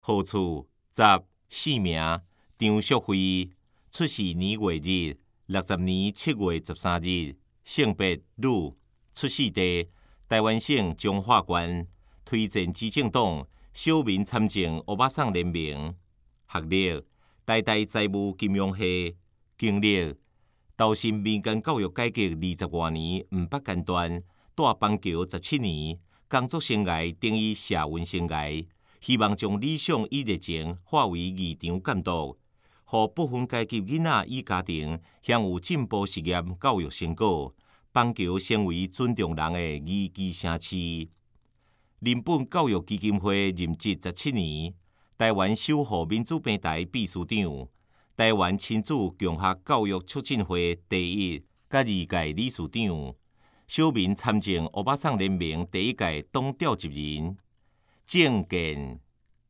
号次10姓名张淑慧，出世年月日60年7月13日，性别女，出世地台湾省彰化县，推荐执政党小民参政乌巴桑联盟，学历台大财务金融系，经历投身民间教育改革20多年，唔捌间断，带邦桥17年，工作生涯等于社运生涯，希望将理想与热情化为议场监督，互不分阶级囡仔与家庭享有进步实验教育成果。邦桥成为尊重人的宜居城市。人本教育基金会任职17年，台湾守护民主平台秘书长，台湾亲子共学教育促进会第1甲2届理事长，小民参政乌巴桑联盟第1届党召集人。政见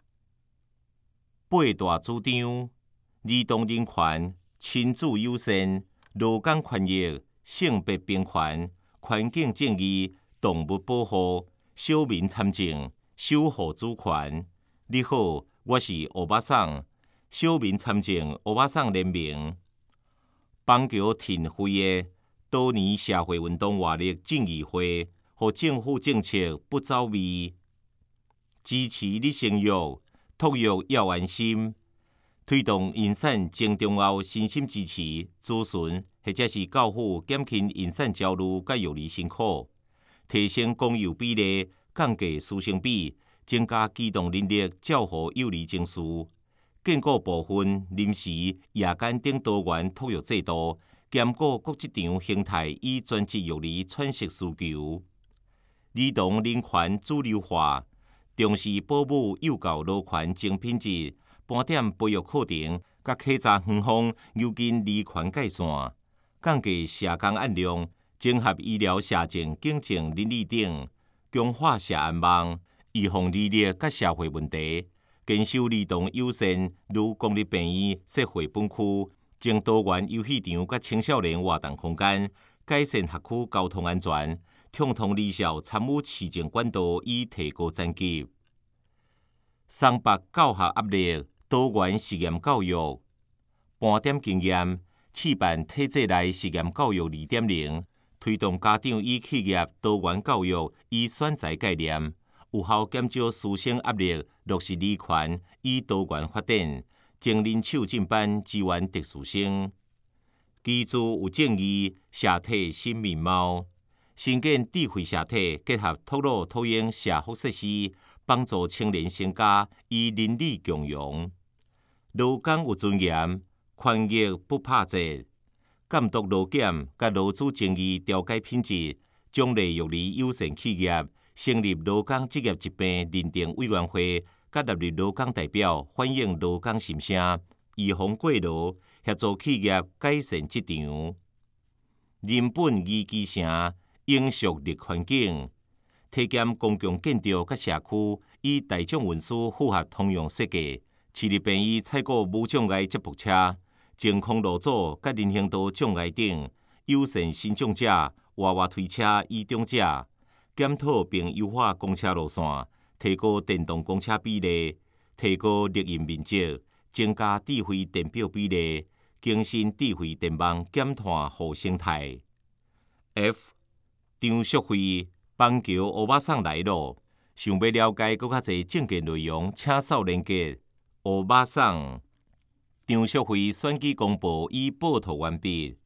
8大主张：儿童人权、亲子优先、劳工权益、性别平权、环境正义、动物保护、小民参政、守护主权。你好，我是乌巴桑，小民参政乌巴桑联盟。邦桥挺会的多年社会运动活力正义会，互政府政策不走味，支持你生育，托育要安心，推动引产正重要身心支持、咨询或者是教辅减轻引产焦虑甲育儿辛苦，提升公幼比例，降低师生比，增加机动能力，照护幼儿情绪，建构部分临时、夜间等多元托育制度，兼顾各职场形态与专职育儿喘息需求。儿童人权主流化，重视保姆幼教劳权精品质，盘点培育课程，甲考察园方由紧离权界线，降低社工案量，整合医疗社政警政伦理等，强化社安网，预防儿虐甲社会问题，坚守儿童优先，如公立病院设绘本区，种多元游戏场甲青少年活动空间，改善学区交通安全，畅通离校参与市政管道以提高层级。松绑教学压力，多元实验教育，盘点经验，试办体制内实验教育2.0，推动家长与企业多元教育与选材概念，有效减少师生压力，落实理权与多元发展，精人手进班支援特殊生。居住有正义，社体新面貌。新建智慧社体，结合托老托婴社福设施，帮助青年成家与邻里共融。劳工有尊严，权益不怕责。监督劳检甲劳资争议调解品质，奖励育儿友善企业，成立劳工职业疾病认定委员会，甲纳入劳工代表，反映劳工心声，预防过劳，协助企业改善职场。人本宜居城，永续绿环境，体检公共建筑甲社区与大众运输符合通用设计，市立病院采购无障碍接驳车，净空路阻甲人行道障碍等，友善身障者、娃娃推车与长者，检讨并优化公车路线，提高电动公车比例，提高绿荫面积，增加智慧电表比例，更新智慧电网，减碳护生态。F. 张淑慧，邦桥乌巴桑来路。想要了解更较侪政见内容，请扫连结。乌巴桑张淑慧选举公报已报道完毕。